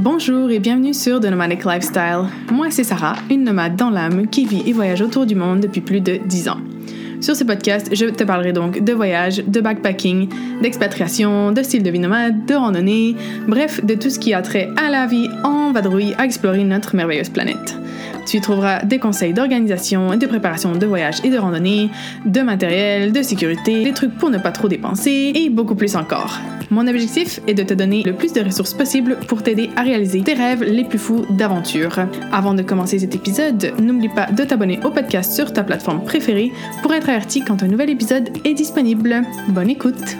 Bonjour et bienvenue sur The Nomadic Lifestyle. Moi, c'est Sarah, une nomade dans l'âme qui vit et voyage autour du monde depuis plus de 10 ans. Sur ce podcast, je te parlerai donc de voyage, de backpacking, d'expatriation, de style de vie nomade, de randonnée, bref, de tout ce qui a trait à la vie en vadrouille à explorer notre merveilleuse planète. Tu y trouveras des conseils d'organisation et de préparation de voyage et de randonnée, de matériel, de sécurité, des trucs pour ne pas trop dépenser et beaucoup plus encore. Mon objectif est de te donner le plus de ressources possible pour t'aider à réaliser tes rêves les plus fous d'aventure. Avant de commencer cet épisode, n'oublie pas de t'abonner au podcast sur ta plateforme préférée pour être averti quand un nouvel épisode est disponible. Bonne écoute!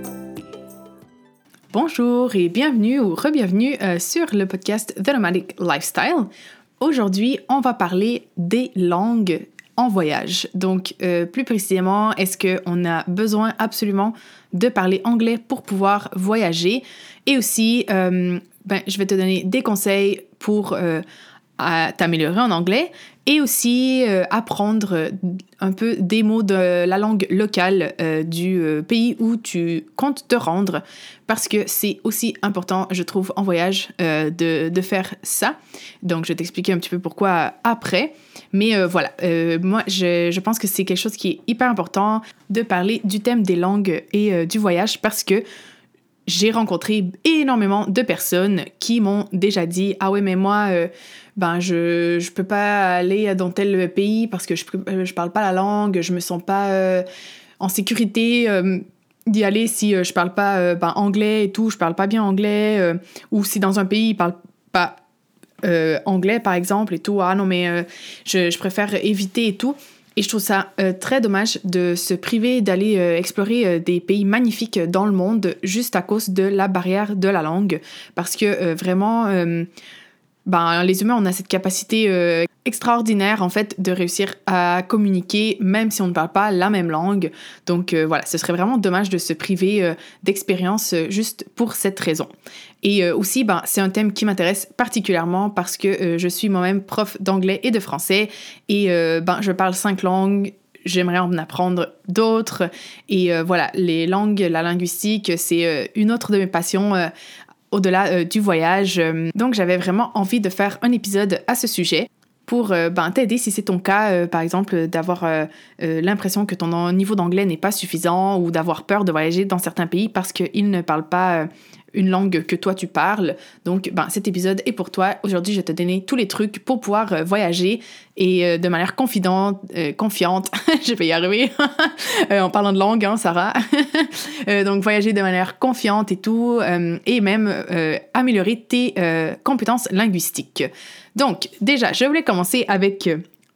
Bonjour et bienvenue ou re-bienvenue sur le podcast The Nomadic Lifestyle. Aujourd'hui, on va parler des langues en voyage. Donc, plus précisément, est-ce qu'on a besoin absolument de parler anglais pour pouvoir voyager? Et aussi, je vais te donner des conseils pour t'améliorer en anglais et aussi apprendre un peu des mots de la langue locale du pays où tu comptes te rendre, parce que c'est aussi important, je trouve, en voyage de faire ça. Donc, je vais t'expliquer un petit peu pourquoi après. Mais voilà, moi, je pense que c'est quelque chose qui est hyper important de parler du thème des langues et du voyage, parce que j'ai rencontré énormément de personnes qui m'ont déjà dit « Ah ouais, mais moi, je peux pas aller dans tel pays parce que je parle pas la langue, je me sens pas en sécurité d'y aller si je parle pas anglais et tout, je parle pas bien anglais, ou si dans un pays ils parlent pas anglais, par exemple, et tout. Ah non, mais je préfère éviter et tout. » Et je trouve ça très dommage de se priver d'aller explorer des pays magnifiques dans le monde juste à cause de la barrière de la langue. Parce que vraiment, les humains, on a cette capacité extraordinaire, en fait, de réussir à communiquer même si on ne parle pas la même langue. Donc voilà, ce serait vraiment dommage de se priver d'expériences juste pour cette raison. Et aussi, c'est un thème qui m'intéresse particulièrement parce que je suis moi-même prof d'anglais et de français et je parle 5 langues. J'aimerais en apprendre d'autres. Et voilà, les langues, la linguistique, c'est une autre de mes passions au-delà du voyage. Donc, j'avais vraiment envie de faire un épisode à ce sujet pour t'aider si c'est ton cas, par exemple, d'avoir l'impression que ton niveau d'anglais n'est pas suffisant ou d'avoir peur de voyager dans certains pays parce qu'ils ne parlent pas une langue que toi tu parles. Donc, cet épisode est pour toi. Aujourd'hui, je vais te donner tous les trucs pour pouvoir voyager et de manière confiante, je vais y arriver, en parlant de langue, hein, Sarah. Donc, voyager de manière confiante et tout, et même améliorer tes compétences linguistiques. Donc, déjà, je voulais commencer avec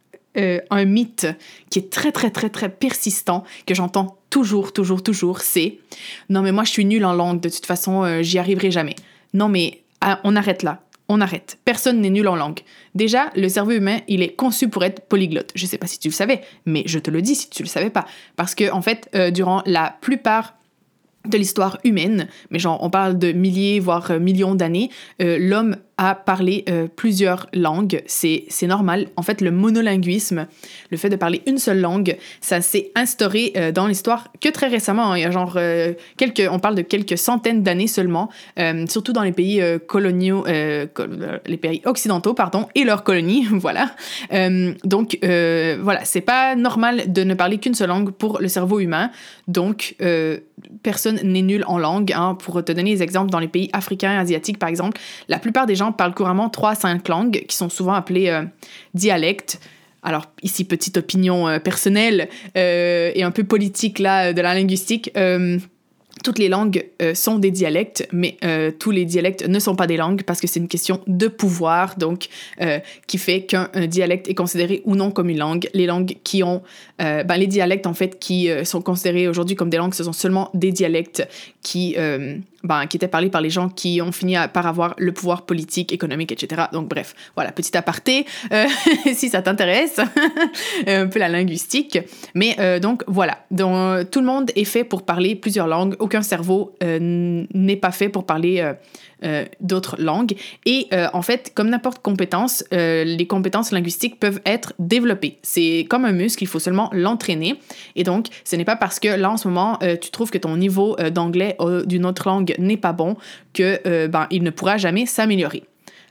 un mythe qui est très, très, très, très persistant, que j'entends toujours, c'est « Non, mais moi, je suis nulle en langue, de toute façon, j'y arriverai jamais. » Non, mais on arrête là. On arrête. Personne n'est nul en langue. Déjà, le cerveau humain, il est conçu pour être polyglotte. Je sais pas si tu le savais, mais je te le dis si tu le savais pas. Parce que, en fait, durant la plupart de l'histoire humaine, mais genre, on parle de milliers, voire millions d'années, l'homme a parlé plusieurs langues, c'est normal. En fait, le monolinguisme, le fait de parler une seule langue, ça s'est instauré dans l'histoire que très récemment. Il y a genre on parle de quelques centaines d'années seulement, surtout dans les pays coloniaux, les pays occidentaux, et leurs colonies, voilà. Donc, voilà, c'est pas normal de ne parler qu'une seule langue pour le cerveau humain. Donc, personne n'est nul en langue. Hein. Pour te donner des exemples, dans les pays africains et asiatiques, par exemple, la plupart des gens parlent couramment 3 à 5 langues qui sont souvent appelées dialectes. Alors ici, petite opinion personnelle et un peu politique là, de la linguistique. Toutes les langues sont des dialectes, mais tous les dialectes ne sont pas des langues parce que c'est une question de pouvoir, donc qui fait qu'un dialecte est considéré ou non comme une langue. Les langues qui ont... les dialectes, en fait, qui sont considérés aujourd'hui comme des langues, ce sont seulement des dialectes qui étaient parlés par les gens qui ont fini par avoir le pouvoir politique, économique, etc. Donc bref, voilà, petit aparté, si ça t'intéresse, un peu la linguistique. Mais donc voilà, donc, tout le monde est fait pour parler plusieurs langues. Aucun cerveau n'est pas fait pour parler d'autres langues. Et en fait, comme n'importe compétence, les compétences linguistiques peuvent être développées. C'est comme un muscle, il faut seulement l'entraîner. Et donc, ce n'est pas parce que là, en ce moment, tu trouves que ton niveau d'anglais d'une autre langue n'est pas bon que il ne pourra jamais s'améliorer.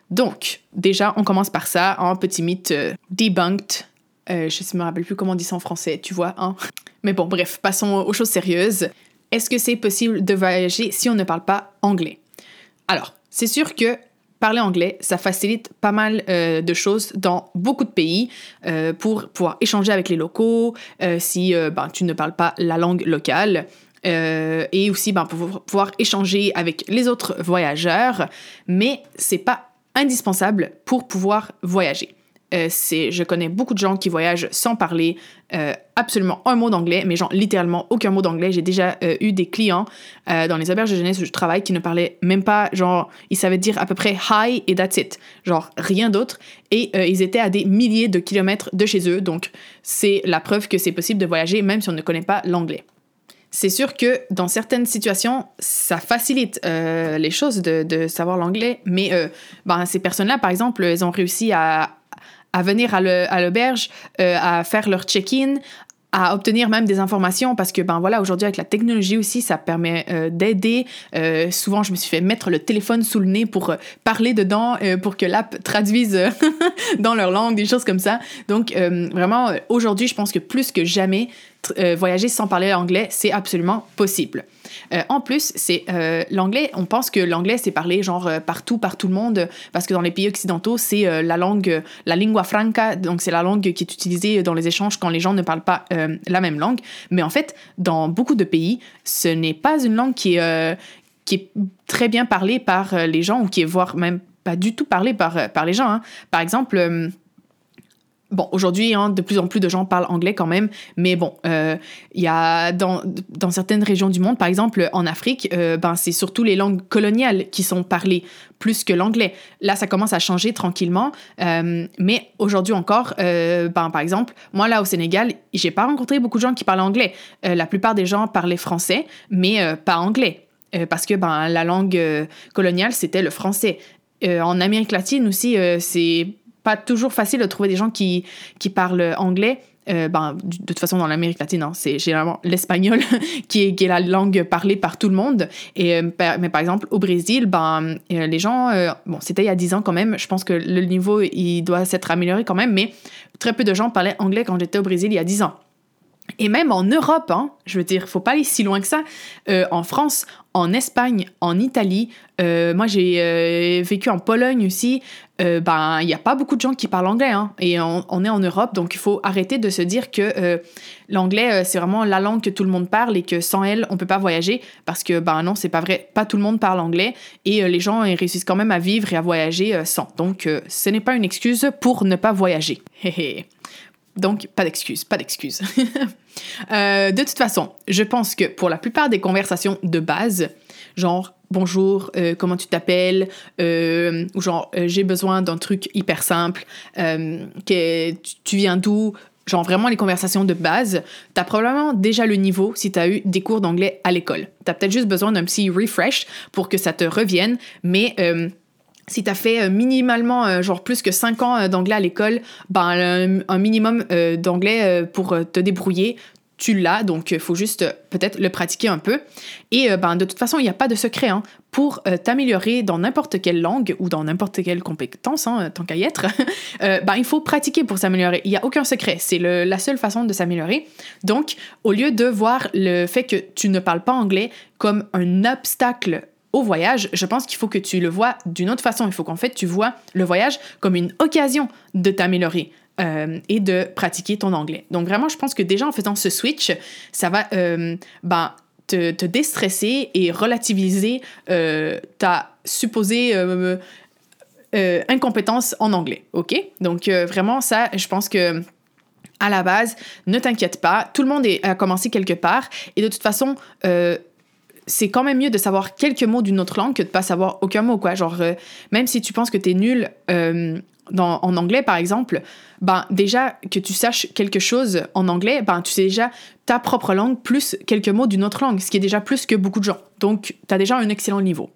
Donc, déjà, on commence par ça, un petit mythe debunked. Je ne me rappelle plus comment on dit ça en français, tu vois, hein? Mais bon, bref, passons aux choses sérieuses. Est-ce que c'est possible de voyager si on ne parle pas anglais? Alors, c'est sûr que parler anglais, ça facilite pas mal de choses dans beaucoup de pays pour pouvoir échanger avec les locaux si tu ne parles pas la langue locale. Et aussi pour pouvoir échanger avec les autres voyageurs, mais c'est pas indispensable pour pouvoir voyager. Je connais beaucoup de gens qui voyagent sans parler absolument un mot d'anglais, mais genre littéralement aucun mot d'anglais. J'ai déjà eu des clients dans les auberges de jeunesse où je travaille qui ne parlaient même pas, genre, ils savaient dire à peu près « hi » et « that's it », genre rien d'autre. Et ils étaient à des milliers de kilomètres de chez eux, donc c'est la preuve que c'est possible de voyager même si on ne connaît pas l'anglais. C'est sûr que dans certaines situations, ça facilite les choses de savoir l'anglais, mais ces personnes-là, par exemple, elles ont réussi à venir à l'auberge, à faire leur check-in, à obtenir même des informations parce que, aujourd'hui, avec la technologie aussi, ça permet d'aider. Souvent, je me suis fait mettre le téléphone sous le nez pour parler dedans, pour que l'app traduise dans leur langue, des choses comme ça. Donc, vraiment, aujourd'hui, je pense que plus que jamais, voyager sans parler anglais, c'est absolument possible. En plus, c'est l'anglais, on pense que l'anglais, c'est parlé genre partout, par tout le monde, parce que dans les pays occidentaux, c'est la langue, la lingua franca, donc c'est la langue qui est utilisée dans les échanges quand les gens ne parlent pas la même langue. Mais en fait, dans beaucoup de pays, ce n'est pas une langue qui est très bien parlée par les gens, ou qui est voire même pas du tout parlée par les gens, hein. Par exemple... aujourd'hui, de plus en plus de gens parlent anglais quand même, mais il y a dans certaines régions du monde, par exemple en Afrique, c'est surtout les langues coloniales qui sont parlées plus que l'anglais. Là, ça commence à changer tranquillement, mais aujourd'hui encore, par exemple, moi là au Sénégal, j'ai pas rencontré beaucoup de gens qui parlent anglais. La plupart des gens parlaient français, mais pas anglais. Parce que la langue coloniale, c'était le français. En Amérique latine aussi, c'est pas toujours facile de trouver des gens qui parlent anglais. De toute façon, dans l'Amérique latine, c'est généralement l'espagnol qui est la langue parlée par tout le monde. Mais par exemple, au Brésil, les gens... c'était il y a 10 ans quand même. Je pense que le niveau, il doit s'être amélioré quand même, mais très peu de gens parlaient anglais quand j'étais au Brésil il y a 10 ans. Et même en Europe, je veux dire, faut pas aller si loin que ça. En France, en Espagne, en Italie, moi j'ai vécu en Pologne aussi. Il y a pas beaucoup de gens qui parlent anglais, et on est en Europe, donc il faut arrêter de se dire que l'anglais c'est vraiment la langue que tout le monde parle et que sans elle on peut pas voyager, parce que non, c'est pas vrai. Pas tout le monde parle anglais et les gens ils réussissent quand même à vivre et à voyager sans. Donc ce n'est pas une excuse pour ne pas voyager. Donc, pas d'excuses. De toute façon, je pense que pour la plupart des conversations de base, genre « Bonjour, comment tu t'appelles ?» ou genre « J'ai besoin d'un truc hyper simple, tu viens d'où ?» Genre vraiment les conversations de base, t'as probablement déjà le niveau si t'as eu des cours d'anglais à l'école. T'as peut-être juste besoin d'un petit refresh pour que ça te revienne, mais... si t'as fait minimalement, genre plus que 5 ans d'anglais à l'école, un minimum d'anglais pour te débrouiller, tu l'as, donc il faut juste peut-être le pratiquer un peu. Et de toute façon, il n'y a pas de secret pour t'améliorer dans n'importe quelle langue ou dans n'importe quelle compétence, tant qu'à y être. Il faut pratiquer pour s'améliorer. Il n'y a aucun secret, c'est la seule façon de s'améliorer. Donc, au lieu de voir le fait que tu ne parles pas anglais comme un obstacle au voyage, je pense qu'il faut que tu le vois d'une autre façon. Il faut qu'en fait, tu vois le voyage comme une occasion de t'améliorer et de pratiquer ton anglais. Donc vraiment, je pense que déjà en faisant ce switch, ça va te déstresser et relativiser ta supposée incompétence en anglais. OK? Donc vraiment, ça, je pense que à la base, ne t'inquiète pas. Tout le monde a commencé quelque part et de toute façon... c'est quand même mieux de savoir quelques mots d'une autre langue que de pas savoir aucun mot, quoi. Genre, même si tu penses que t'es nul en anglais, par exemple, déjà que tu saches quelque chose en anglais, tu sais déjà ta propre langue plus quelques mots d'une autre langue, ce qui est déjà plus que beaucoup de gens. Donc, t'as déjà un excellent niveau.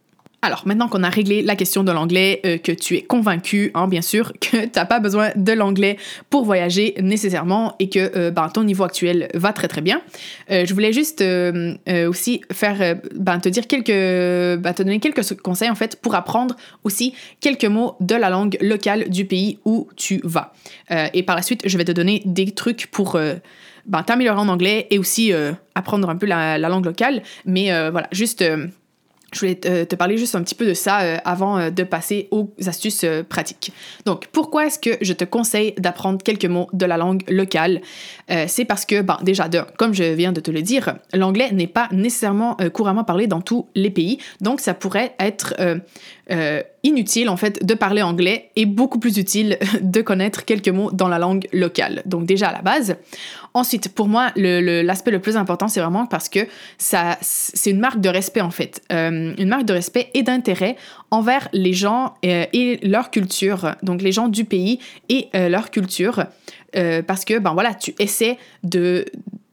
Alors, maintenant qu'on a réglé la question de l'anglais, que tu es convaincu, bien sûr, que t'as pas besoin de l'anglais pour voyager nécessairement et que ton niveau actuel va très très bien, je voulais juste aussi faire, te donner quelques conseils en fait pour apprendre aussi quelques mots de la langue locale du pays où tu vas. Et par la suite, je vais te donner des trucs pour t'améliorer en anglais et aussi apprendre un peu la langue locale. Mais voilà, juste... je voulais te parler juste un petit peu de ça avant de passer aux astuces pratiques. Donc, pourquoi est-ce que je te conseille d'apprendre quelques mots de la langue locale? C'est parce que, déjà, comme je viens de te le dire, l'anglais n'est pas nécessairement couramment parlé dans tous les pays. Donc, ça pourrait être inutile, en fait, de parler anglais et beaucoup plus utile de connaître quelques mots dans la langue locale. Donc, déjà, à la base. Ensuite, pour moi, l'aspect le plus important, c'est vraiment parce que c'est une marque de respect, en fait. Une marque de respect et d'intérêt envers les gens et leur culture. Donc, les gens du pays et leur culture. Parce que, tu essaies de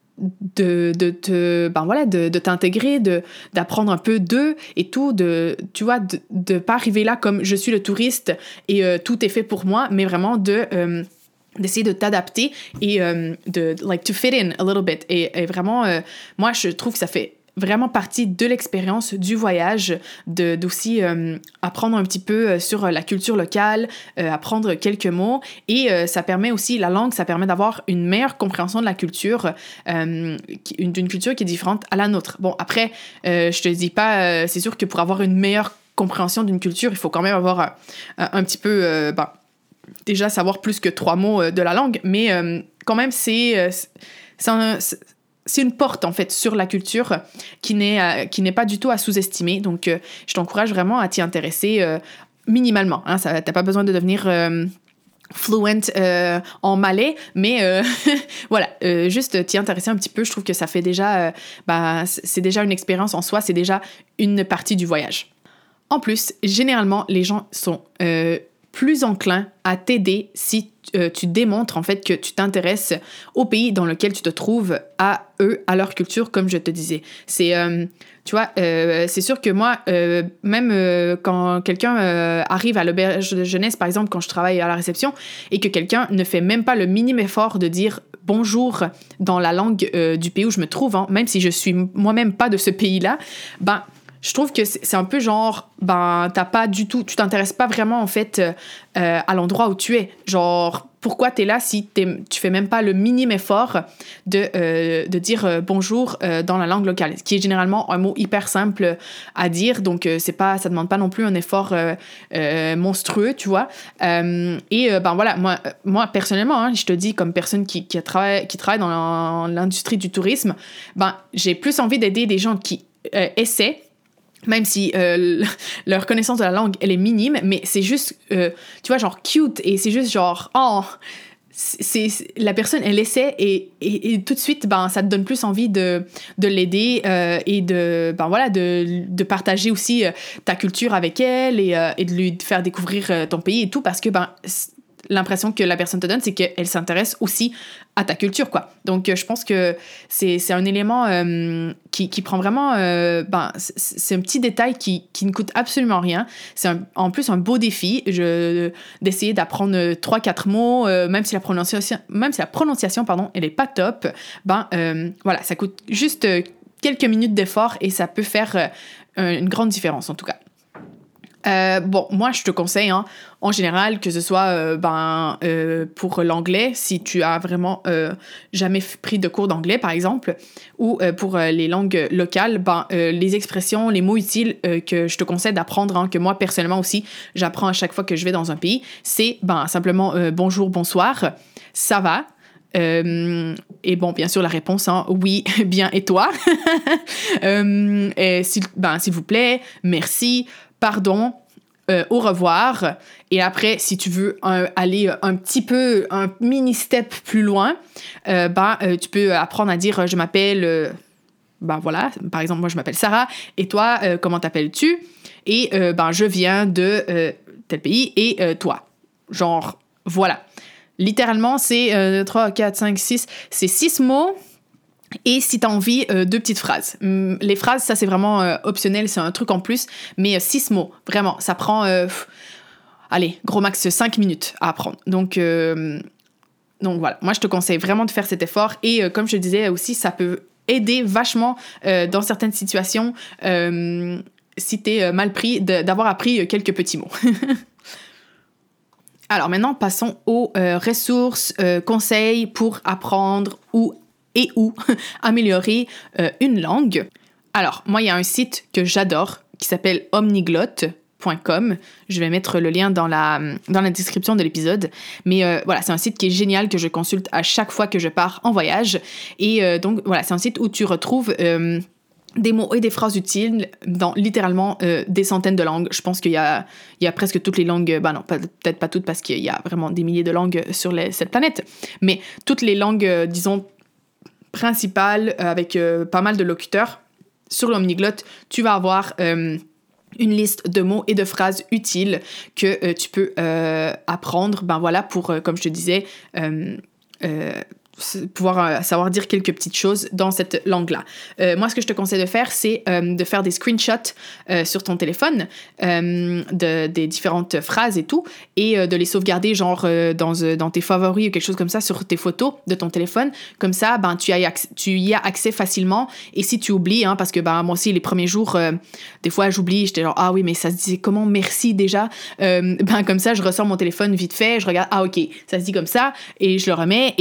t'intégrer, d'apprendre un peu d'eux et tout, de pas arriver là comme je suis le touriste et tout est fait pour moi, mais vraiment d'essayer de t'adapter et to fit in a little bit. Et vraiment, moi, je trouve que ça fait vraiment partie de l'expérience du voyage, d'aussi apprendre un petit peu sur la culture locale, apprendre quelques mots. Et ça permet aussi, la langue, ça permet d'avoir une meilleure compréhension de la culture, d'une culture qui est différente à la nôtre. Bon, après, je te dis pas, c'est sûr que pour avoir une meilleure compréhension d'une culture, il faut quand même avoir un petit peu... déjà savoir plus que 3 mots de la langue, mais quand même, c'est une porte, en fait, sur la culture qui n'est pas du tout à sous-estimer. Donc, je t'encourage vraiment à t'y intéresser minimalement. T'as pas besoin de devenir fluent en malais, mais voilà, juste t'y intéresser un petit peu. Je trouve que ça fait déjà... c'est déjà une expérience en soi, c'est déjà une partie du voyage. En plus, généralement, les gens sont... plus enclin à t'aider si tu démontres en fait que tu t'intéresses au pays dans lequel tu te trouves, à eux, à leur culture, comme je te disais. C'est, c'est sûr que moi, même quand quelqu'un arrive à l'auberge de jeunesse, par exemple, quand je travaille à la réception, et que quelqu'un ne fait même pas le minime effort de dire bonjour dans la langue du pays où je me trouve, même si je suis moi-même pas de ce pays-là, je trouve que c'est un peu genre, t'as pas du tout, tu t'intéresses pas vraiment, en fait, à l'endroit où tu es. Genre, pourquoi t'es là si tu fais même pas le minime effort de dire bonjour dans la langue locale, ce qui est généralement un mot hyper simple à dire, donc ça demande pas non plus un effort monstrueux, tu vois. Voilà, moi personnellement, je te dis, comme personne qui travaille dans l'industrie du tourisme, j'ai plus envie d'aider des gens qui essaient, même si leur connaissance de la langue, elle est minime, mais c'est juste, tu vois, genre cute, et c'est juste genre, la personne, elle essaie, et tout de suite, ça te donne plus envie de l'aider et de partager aussi ta culture avec elle et de lui faire découvrir ton pays et tout, parce que l'impression que la personne te donne, c'est qu'elle s'intéresse aussi à ta culture, quoi. Donc, je pense que c'est un élément qui prend vraiment... c'est un petit détail qui ne coûte absolument rien. C'est en plus un beau défi d'essayer d'apprendre 3-4 mots, même si la prononciation, elle est pas top. Voilà, ça coûte juste quelques minutes d'effort et ça peut faire une grande différence, en tout cas. Moi, je te conseille, en général, que ce soit pour l'anglais, si tu as vraiment jamais pris de cours d'anglais, par exemple, ou pour les langues locales, les expressions, les mots utiles que je te conseille d'apprendre, que moi, personnellement aussi, j'apprends à chaque fois que je vais dans un pays, c'est simplement bonjour, bonsoir, ça va. Et bien sûr, la réponse, oui, bien, et toi? S'il vous plaît, merci, pardon, au revoir. Et après, si tu veux aller un mini step plus loin, tu peux apprendre à dire je m'appelle, voilà, par exemple, moi je m'appelle Sarah, et toi, comment t'appelles-tu? Et je viens de tel pays, et toi. Genre, voilà. Littéralement, c'est 3, 4, 5, 6, c'est 6 mots. Et si tu as envie, 2 petites phrases. Les phrases, ça c'est vraiment optionnel, c'est un truc en plus, mais 6 mots, vraiment, ça prend, allez, gros max 5 minutes à apprendre. Donc voilà, moi je te conseille vraiment de faire cet effort et comme je te disais aussi, ça peut aider vachement dans certaines situations si t'es mal pris d'avoir appris quelques petits mots. Alors maintenant, passons aux ressources, conseils pour apprendre ou améliorer une langue. Alors, moi, il y a un site que j'adore qui s'appelle omniglotte.com. Je vais mettre le lien dans la description de l'épisode. Mais voilà, c'est un site qui est génial, que je consulte à chaque fois que je pars en voyage. Et donc, voilà, c'est un site où tu retrouves des mots et des phrases utiles dans littéralement des centaines de langues. Je pense qu'il y a presque toutes les langues, non, peut-être pas toutes parce qu'il y a vraiment des milliers de langues sur cette planète, mais toutes les langues, disons, principales avec pas mal de locuteurs. Sur l'Omniglotte, tu vas avoir une liste de mots et de phrases utiles que tu peux apprendre, voilà, pour, comme je te disais, pouvoir savoir dire quelques petites choses dans cette langue-là. Moi, ce que je te conseille de faire, c'est de faire des screenshots sur ton téléphone des différentes phrases et tout, et de les sauvegarder genre dans tes favoris ou quelque chose comme ça sur tes photos de ton téléphone. Comme ça, tu y as accès facilement. Et si tu oublies, parce que moi aussi, les premiers jours, des fois, j'oublie, j'étais genre, ah oui, mais ça se disait comment merci déjà? Comme ça, je ressors mon téléphone vite fait, je regarde, ah ok, ça se dit comme ça, et je le remets,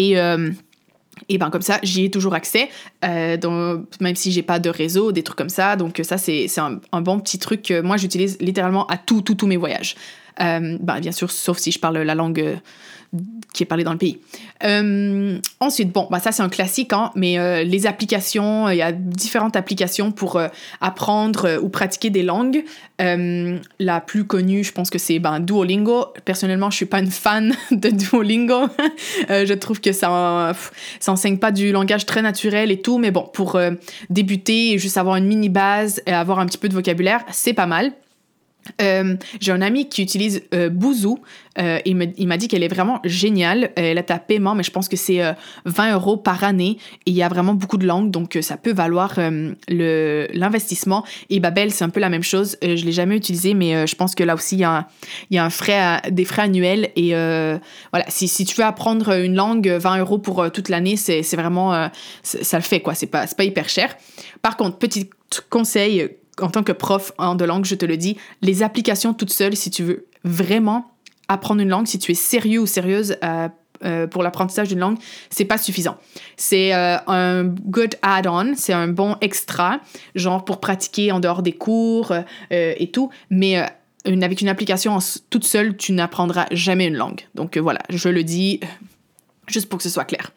et comme ça, j'y ai toujours accès, donc, même si j'ai pas de réseau, des trucs comme ça. Donc ça, c'est un bon petit truc que moi, j'utilise littéralement à tous mes voyages. Bien sûr, sauf si je parle la langue qui est parlée dans le pays. Ensuite, ça c'est un classique, mais les applications, il y a différentes applications pour apprendre ou pratiquer des langues. La plus connue, je pense que c'est Duolingo. Personnellement, je suis pas une fan de Duolingo. Je trouve que ça enseigne pas du langage très naturel et tout, mais bon, pour débuter et juste avoir une mini base et avoir un petit peu de vocabulaire, c'est pas mal. J'ai un ami qui utilise Boozoo. Il m'a dit qu'elle est vraiment géniale. Elle est à paiement, mais je pense que c'est 20 € par année. Et il y a vraiment beaucoup de langues, donc ça peut valoir l'investissement. Et Babel, c'est un peu la même chose. Je l'ai jamais utilisé, mais je pense que là aussi, il y a des frais annuels. Et voilà, si tu veux apprendre une langue, 20 € pour toute l'année, c'est vraiment... ça le fait, quoi. C'est pas hyper cher. Par contre, petit conseil... En tant que prof de langue, je te le dis, les applications toutes seules, si tu veux vraiment apprendre une langue, si tu es sérieux ou sérieuse pour l'apprentissage d'une langue, c'est pas suffisant. C'est un good add-on, c'est un bon extra, genre pour pratiquer en dehors des cours et tout, mais avec une application toute seule, tu n'apprendras jamais une langue. Donc voilà, je le dis juste pour que ce soit clair.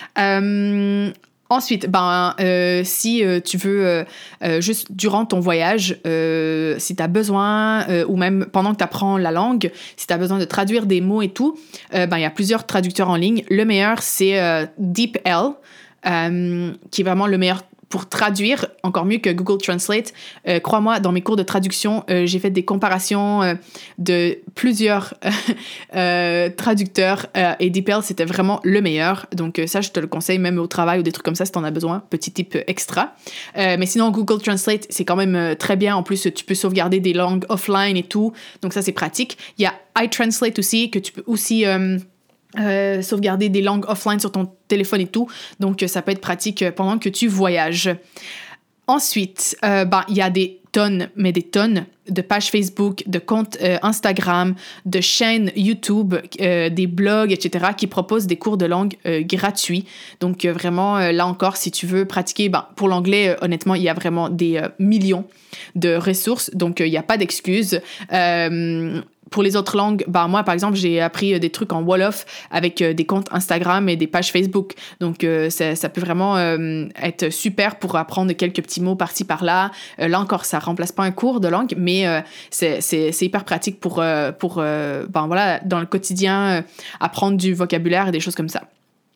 Ensuite, si tu veux, juste durant ton voyage, si tu as besoin, ou même pendant que tu apprends la langue, si tu as besoin de traduire des mots et tout, il y a plusieurs traducteurs en ligne. Le meilleur, c'est DeepL, qui est vraiment le meilleur pour traduire, encore mieux que Google Translate. Crois-moi, dans mes cours de traduction, j'ai fait des comparations de plusieurs traducteurs et DeepL, c'était vraiment le meilleur. Donc ça, je te le conseille même au travail ou des trucs comme ça si tu en as besoin, petit tip extra. Mais sinon, Google Translate, c'est quand même très bien. En plus, tu peux sauvegarder des langues offline et tout. Donc ça, c'est pratique. Il y a iTranslate aussi, que tu peux aussi... sauvegarder des langues offline sur ton téléphone et tout. Donc, ça peut être pratique pendant que tu voyages. Ensuite, il y a des tonnes de pages Facebook, de comptes Instagram, de chaînes YouTube, des blogs, etc. qui proposent des cours de langue gratuits. Donc, vraiment, là encore, si tu veux pratiquer, pour l'anglais, honnêtement, il y a vraiment des millions de ressources. Donc, il n'y a pas d'excuses. Pour les autres langues, moi, par exemple, j'ai appris des trucs en Wolof avec des comptes Instagram et des pages Facebook. Donc, ça peut vraiment être super pour apprendre quelques petits mots par-ci, par-là. Là encore, ça remplace pas un cours de langue, mais c'est hyper pratique pour dans le quotidien, apprendre du vocabulaire et des choses comme ça.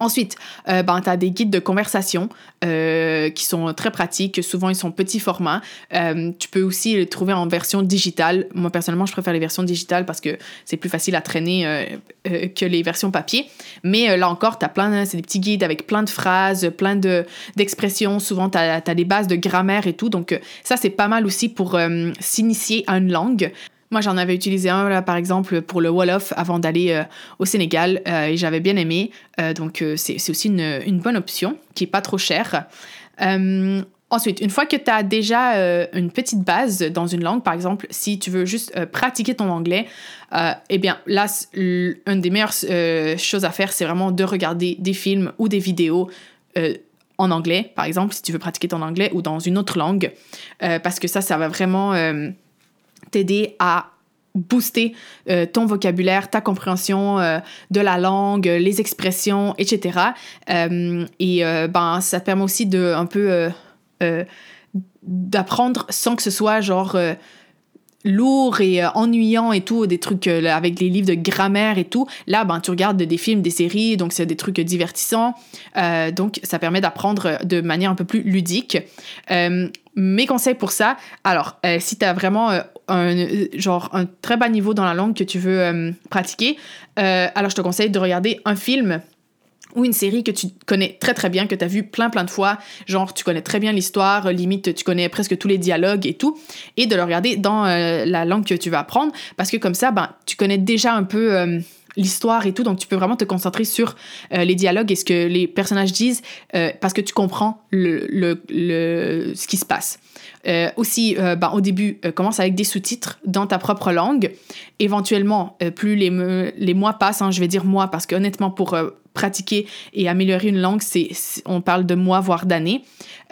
Ensuite, tu as des guides de conversation qui sont très pratiques. Souvent, ils sont petits formats. Tu peux aussi les trouver en version digitale. Moi, personnellement, je préfère les versions digitales parce que c'est plus facile à traîner que les versions papier. Mais là encore, c'est des petits guides avec plein de phrases, d'expressions. Souvent, tu as des bases de grammaire et tout. Donc, ça, c'est pas mal aussi pour s'initier à une langue. Moi, j'en avais utilisé un, là, par exemple, pour le Wolof avant d'aller au Sénégal et j'avais bien aimé. Donc, c'est aussi une bonne option qui n'est pas trop chère. Ensuite, une fois que tu as déjà une petite base dans une langue, par exemple, si tu veux juste pratiquer ton anglais, eh bien, là, une des meilleures choses à faire, c'est vraiment de regarder des films ou des vidéos en anglais, par exemple, si tu veux pratiquer ton anglais ou dans une autre langue, parce que ça va vraiment t'aider à booster ton vocabulaire, ta compréhension de la langue, les expressions, etc. Ça te permet aussi de un peu d'apprendre sans que ce soit genre lourd et ennuyant et tout, des trucs avec les livres de grammaire et tout. Là, tu regardes des films, des séries, donc c'est des trucs divertissants. Donc, ça permet d'apprendre de manière un peu plus ludique. Mes conseils pour ça, alors, si tu as vraiment un très bas niveau dans la langue que tu veux pratiquer, alors je te conseille de regarder un film ou une série que tu connais très très bien, que tu as vu plein de fois, genre tu connais très bien l'histoire, limite tu connais presque tous les dialogues et tout, et de le regarder dans la langue que tu vas apprendre, parce que comme ça, tu connais déjà un peu l'histoire et tout, donc tu peux vraiment te concentrer sur les dialogues et ce que les personnages disent, parce que tu comprends ce qui se passe. Aussi, au début, commence avec des sous-titres dans ta propre langue. Éventuellement, plus les mois passent, je vais dire mois, parce qu'honnêtement, pour pratiquer et améliorer une langue, on parle de mois, voire d'années.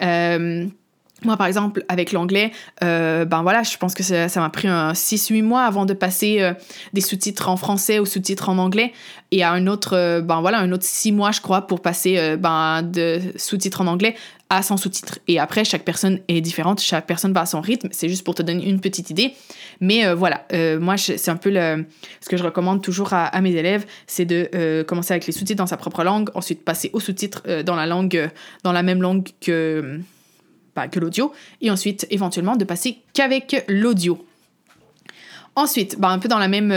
Moi, par exemple, avec l'anglais, je pense que ça m'a pris 6-8 mois avant de passer des sous-titres en français aux sous-titres en anglais, et à un autre 6 mois, je crois, pour passer de sous-titres en anglais à sans sous-titres. Et après, chaque personne est différente, chaque personne va à son rythme, c'est juste pour te donner une petite idée. Mais moi, c'est un peu ce que je recommande toujours à mes élèves, c'est de commencer avec les sous-titres dans sa propre langue, ensuite passer aux sous-titres dans la même langue que l'audio, et ensuite, éventuellement, de passer qu'avec l'audio. Ensuite, un peu dans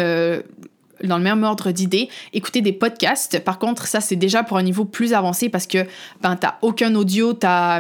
le même ordre d'idées, écouter des podcasts. Par contre, ça, c'est déjà pour un niveau plus avancé parce que t'as aucun audio, t'as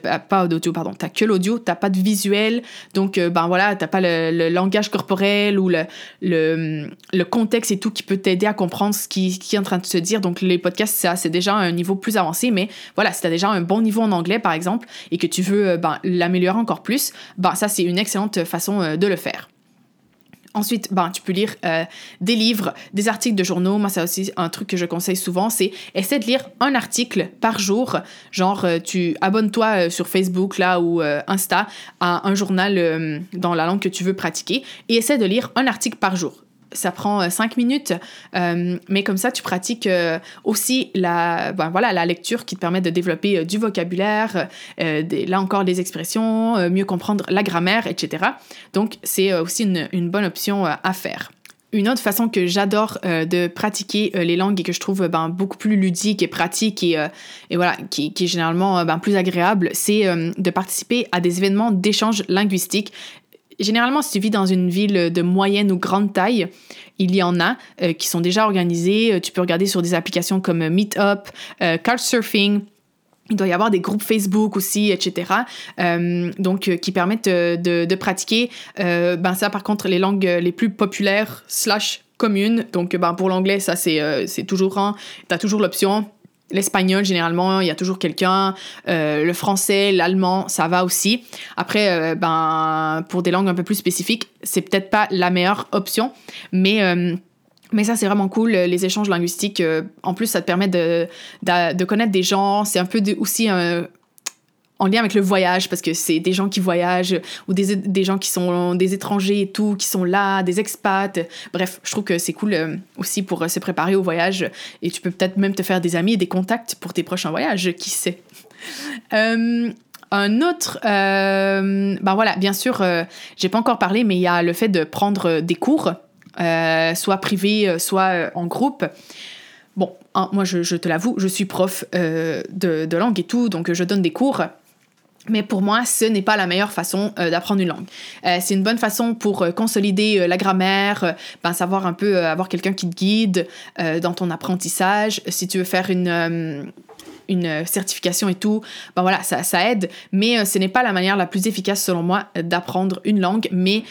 que l'audio, t'as pas de visuel, donc t'as pas le langage corporel ou le contexte et tout qui peut t'aider à comprendre ce qui est en train de se dire. Donc les podcasts, ça, c'est déjà un niveau plus avancé, mais voilà, si t'as déjà un bon niveau en anglais, par exemple, et que tu veux l'améliorer encore plus, ça, c'est une excellente façon de le faire. Ensuite, tu peux lire des livres, des articles de journaux. Moi, c'est aussi un truc que je conseille souvent, c'est essaie de lire un article par jour. Genre, tu abonnes-toi sur Facebook là ou Insta à un journal dans la langue que tu veux pratiquer et essaie de lire un article par jour. Ça prend 5 minutes, mais comme ça, tu pratiques aussi la lecture qui te permet de développer du vocabulaire, là encore des expressions, mieux comprendre la grammaire, etc. Donc, c'est aussi une bonne option à faire. Une autre façon que j'adore de pratiquer les langues et que je trouve beaucoup plus ludique et pratique et voilà, qui est généralement plus agréable, c'est de participer à des événements d'échange linguistique. Généralement, si tu vis dans une ville de moyenne ou grande taille, il y en a qui sont déjà organisés. Tu peux regarder sur des applications comme Meetup, Couchsurfing. Il doit y avoir des groupes Facebook aussi, etc. Qui permettent de pratiquer. Ça, par contre, les langues les plus populaires / communes. Donc, pour l'anglais, ça, c'est toujours t'as toujours l'option. L'espagnol, généralement, il y a toujours quelqu'un. Le français, l'allemand, ça va aussi. Après, pour des langues un peu plus spécifiques, c'est peut-être pas la meilleure option, mais ça, c'est vraiment cool, les échanges linguistiques. En plus, ça te permet de connaître des gens. C'est un peu aussi en lien avec le voyage, parce que c'est des gens qui voyagent ou des gens qui sont des étrangers et tout, qui sont là, des expats. Bref, je trouve que c'est cool aussi pour se préparer au voyage, et tu peux peut-être même te faire des amis et des contacts pour tes prochains voyages, qui sait. Un autre, bien sûr, j'ai pas encore parlé, mais il y a le fait de prendre des cours, soit privés, soit en groupe. bon, hein, moi je te l'avoue, je suis prof de langue et tout, donc je donne des cours. Mais pour moi, ce n'est pas la meilleure façon d'apprendre une langue. C'est une bonne façon pour consolider la grammaire, savoir un peu, avoir quelqu'un qui te guide dans ton apprentissage. Si tu veux faire une certification et tout, voilà, ça aide. Mais ce n'est pas la manière la plus efficace, selon moi, d'apprendre une langue. Mais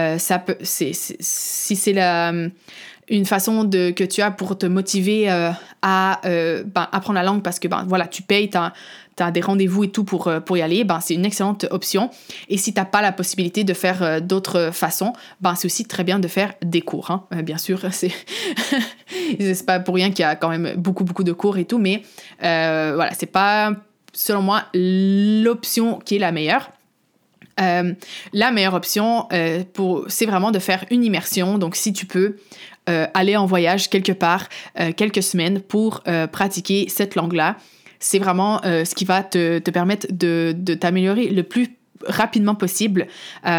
si c'est une façon que tu as pour te motiver à apprendre la langue parce que voilà, tu payes, t'as des rendez-vous et tout pour y aller, c'est une excellente option. Et si t'as pas la possibilité de faire d'autres façons, c'est aussi très bien de faire des cours, hein. Bien sûr, c'est pas pour rien qu'il y a quand même beaucoup de cours et tout, mais voilà, c'est pas, selon moi, l'option qui est la meilleure. La meilleure option, c'est vraiment de faire une immersion. Donc, si tu peux aller en voyage quelque part, quelques semaines pour pratiquer cette langue-là, c'est vraiment ce qui va te permettre de t'améliorer le plus rapidement possible.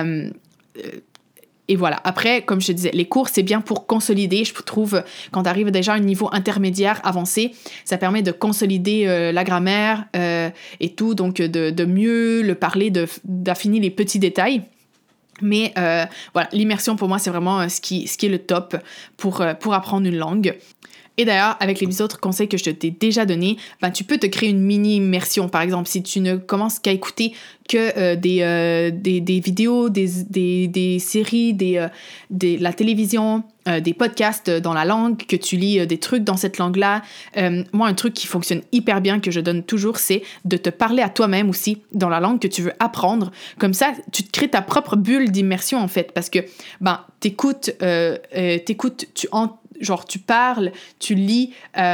Et voilà. Après, comme je te disais, les cours, c'est bien pour consolider. Je trouve, quand tu arrives déjà à un niveau intermédiaire avancé, ça permet de consolider la grammaire et tout, donc de mieux le parler, d'affiner les petits détails. Mais voilà, l'immersion, pour moi, c'est vraiment ce qui est le top pour apprendre une langue. Et d'ailleurs, avec les autres conseils que je t'ai déjà donnés, tu peux te créer une mini-immersion. Par exemple, si tu ne commences qu'à écouter que des vidéos, des séries, la télévision, des podcasts dans la langue, que tu lis des trucs dans cette langue-là. Moi, un truc qui fonctionne hyper bien, que je donne toujours, c'est de te parler à toi-même aussi dans la langue que tu veux apprendre. Comme ça, tu te crées ta propre bulle d'immersion, en fait, parce que t'écoutes, tu parles, tu lis,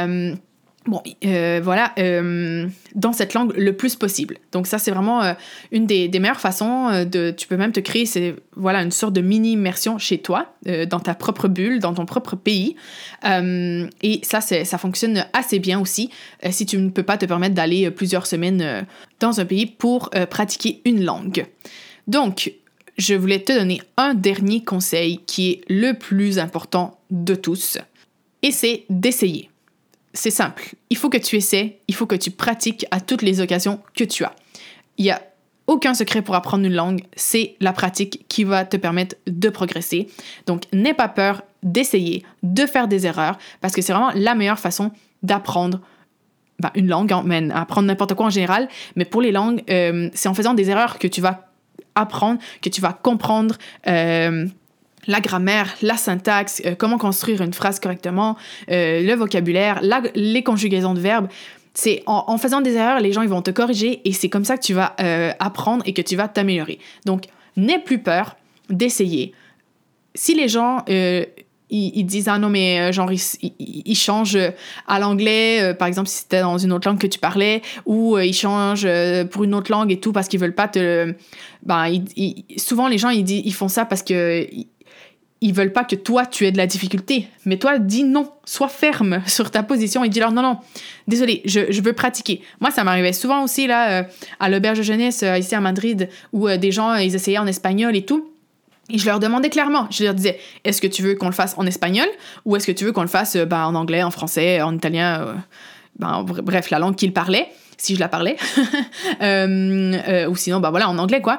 dans cette langue le plus possible. Donc ça, c'est vraiment une des meilleures façons tu peux même te créer, une sorte de mini-immersion chez toi, dans ta propre bulle, dans ton propre pays. Et ça fonctionne assez bien aussi, si tu ne peux pas te permettre d'aller plusieurs semaines dans un pays pour pratiquer une langue. Donc, je voulais te donner un dernier conseil qui est le plus important de tous, et c'est d'essayer. C'est simple. Il faut que tu essaies, il faut que tu pratiques à toutes les occasions que tu as. Il n'y a aucun secret pour apprendre une langue, c'est la pratique qui va te permettre de progresser. Donc, n'aie pas peur d'essayer, de faire des erreurs, parce que c'est vraiment la meilleure façon d'apprendre une langue, mais apprendre n'importe quoi en général. Mais pour les langues, c'est en faisant des erreurs que tu vas apprendre, que tu vas comprendre la grammaire, la syntaxe, comment construire une phrase correctement, le vocabulaire, les conjugaisons de verbes. C'est en faisant des erreurs, les gens ils vont te corriger et c'est comme ça que tu vas apprendre et que tu vas t'améliorer. Donc, n'aie plus peur d'essayer. Si les gens ils disent « Ah non, mais genre, ils changent à l'anglais, par exemple, si c'était dans une autre langue que tu parlais, ou ils changent pour une autre langue et tout parce qu'ils veulent pas te... » souvent, les gens, ils font ça parce que... Ils veulent pas que toi, tu aies de la difficulté. Mais toi, dis non. Sois ferme sur ta position et dis-leur non, désolé, je veux pratiquer. Moi, ça m'arrivait souvent aussi, là, à l'auberge de jeunesse, ici à Madrid, où des gens, ils essayaient en espagnol et tout. Et je leur demandais clairement, je leur disais, est-ce que tu veux qu'on le fasse en espagnol ou est-ce que tu veux qu'on le fasse en anglais, en français, en italien, bref, la langue qu'ils parlaient, si je la parlais. Ou sinon, en anglais, quoi.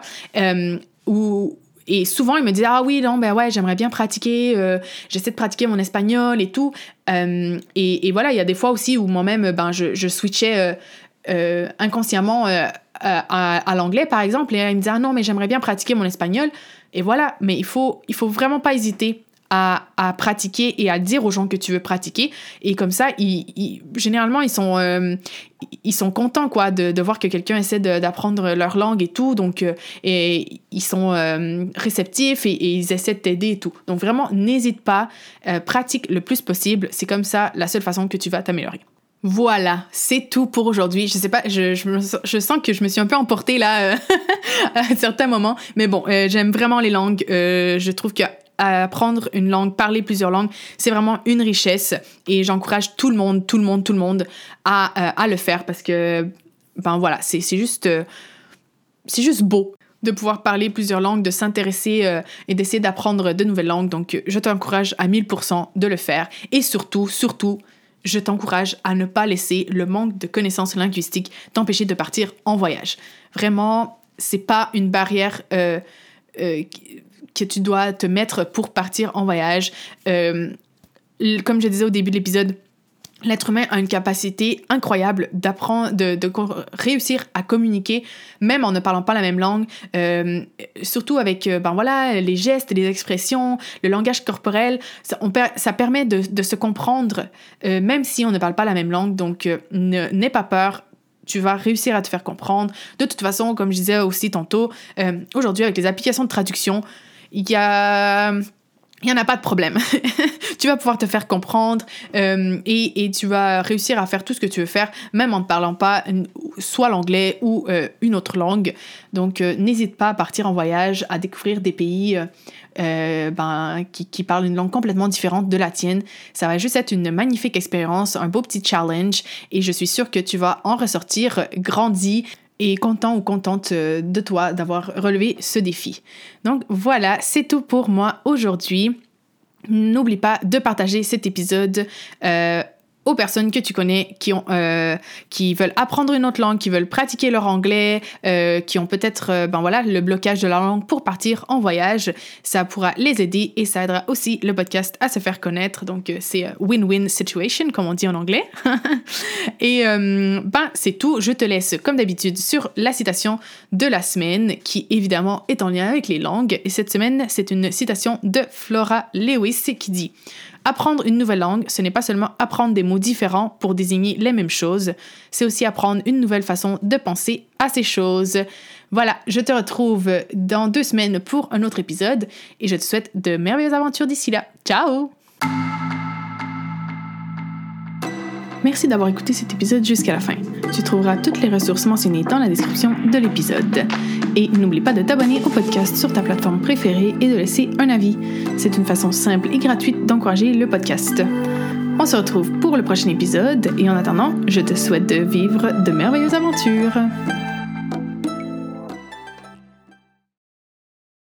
Et souvent, ils me disaient « Ah oui, non, j'aimerais bien pratiquer, j'essaie de pratiquer mon espagnol et tout. » Et voilà, il y a des fois aussi où moi-même, je switchais inconsciemment à l'anglais, par exemple. Et ils me disaient « Ah non, mais j'aimerais bien pratiquer mon espagnol. » Et voilà, mais il faut vraiment pas hésiter à pratiquer et à dire aux gens que tu veux pratiquer. Et comme ça, généralement, ils sont contents, quoi, de voir que quelqu'un essaie d'apprendre leur langue et tout. Donc, et ils sont réceptifs et ils essaient de t'aider et tout. Donc, vraiment, n'hésite pas, pratique le plus possible. C'est comme ça la seule façon que tu vas t'améliorer. Voilà, c'est tout pour aujourd'hui. Je sais pas, je sens que je me suis un peu emportée là à certains moments. Mais bon, j'aime vraiment les langues. Je trouve que apprendre une langue, parler plusieurs langues, c'est vraiment une richesse et j'encourage tout le monde à le faire parce que, c'est juste beau de pouvoir parler plusieurs langues, de s'intéresser et d'essayer d'apprendre de nouvelles langues. Donc, je t'encourage à 1000% de le faire et surtout, je t'encourage à ne pas laisser le manque de connaissances linguistiques t'empêcher de partir en voyage. Vraiment, c'est pas une barrière que tu dois te mettre pour partir en voyage. Comme je disais au début de l'épisode, l'être humain a une capacité incroyable d'apprendre, de réussir à communiquer, même en ne parlant pas la même langue, surtout avec les gestes, les expressions, le langage corporel. Ça permet de se comprendre, même si on ne parle pas la même langue. Donc, n'aie pas peur. Tu vas réussir à te faire comprendre. De toute façon, comme je disais aussi tantôt, aujourd'hui, avec les applications de traduction, il n'y en a pas de problème. Tu vas pouvoir te faire comprendre et tu vas réussir à faire tout ce que tu veux faire, même en ne parlant pas soit l'anglais ou une autre langue. Donc, n'hésite pas à partir en voyage, à découvrir des pays qui parlent une langue complètement différente de la tienne. Ça va juste être une magnifique expérience, un beau petit challenge et je suis sûre que tu vas en ressortir grandi et content ou contente de toi d'avoir relevé ce défi. Donc voilà, c'est tout pour moi aujourd'hui. N'oublie pas de partager cet épisode aux personnes que tu connais qui veulent apprendre une autre langue, qui veulent pratiquer leur anglais, qui ont peut-être le blocage de la langue pour partir en voyage. Ça pourra les aider et ça aidera aussi le podcast à se faire connaître. Donc, c'est win-win situation, comme on dit en anglais. Et c'est tout. Je te laisse, comme d'habitude, sur la citation de la semaine, qui évidemment est en lien avec les langues. Et cette semaine, c'est une citation de Flora Lewis qui dit « Apprendre une nouvelle langue, ce n'est pas seulement apprendre des mots différents pour désigner les mêmes choses, c'est aussi apprendre une nouvelle façon de penser à ces choses. » Voilà, je te retrouve dans 2 semaines pour un autre épisode et je te souhaite de merveilleuses aventures d'ici là. Ciao! Merci d'avoir écouté cet épisode jusqu'à la fin. Tu trouveras toutes les ressources mentionnées dans la description de l'épisode. Et n'oublie pas de t'abonner au podcast sur ta plateforme préférée et de laisser un avis. C'est une façon simple et gratuite d'encourager le podcast. On se retrouve pour le prochain épisode et en attendant, je te souhaite de vivre de merveilleuses aventures.